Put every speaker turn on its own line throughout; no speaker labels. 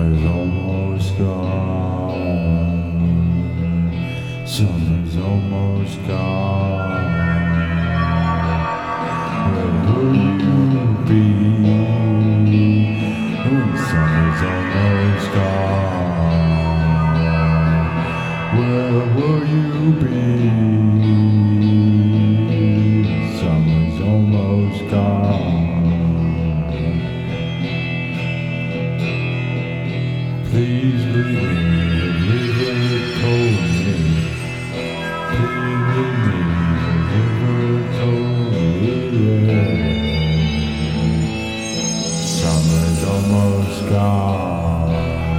Summer's almost gone. Summer's almost gone. Where will you be when summer's almost gone? Where will you be? Summer's almost gone. Please believe me, the river told me. Please believe me, the river told me, yeah. Summer's almost gone.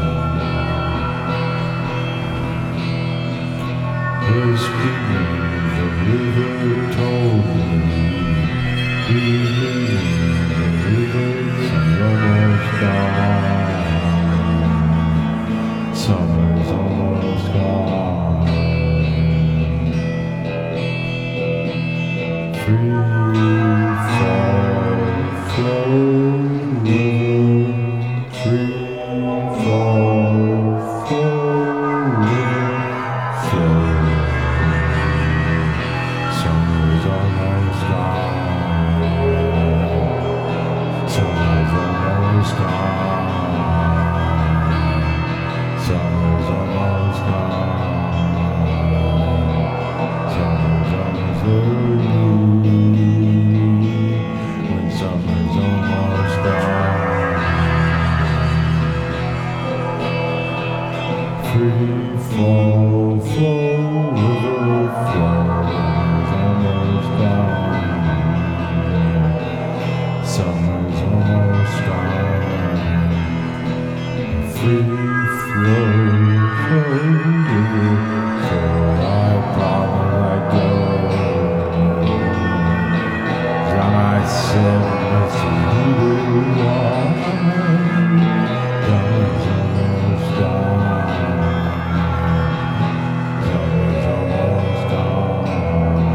Please believe me, the river told me. Please believe me, the river's almost gone. Summer's almost gone. Free fall, flow, river. Free fall, flow, river, flow. Summer's almost gone. Summer's almost gone. Summer's almost gone. Summer's almost early. When summer's almost gone. Free fall, flow, river, flow. Summer's almost gone. Summer's almost gone. Free flow, so I probably let go. And I said, let's move on. Summer's almost gone. Summer's almost gone.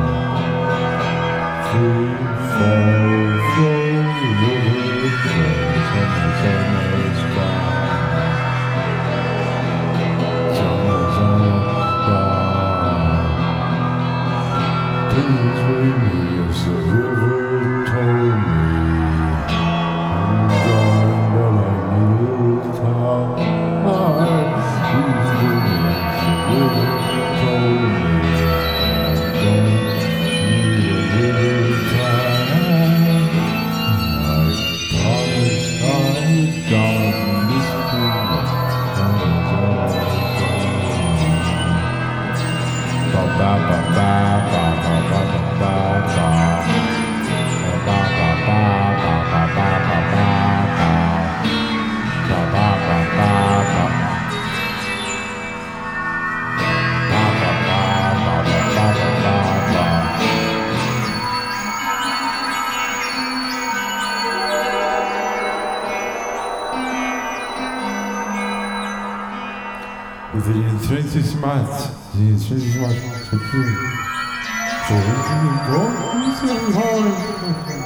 Free fall, flow, river, flow. Summer's almost gone. Please bring me as the river told me. I'm gone, but I need time. Please bring me as the river told me. I don't need a little time. I promise I'm gone from this feeling. Ba ba ba ba ba ba ba ba ba. Ba ba ba ba ba ba ba ba. Ba ba ba ba ba. Ba ba ba ba ba ba ba ba. We vill inte smart. Det är inte smart. Så kul. Så vi kan gå.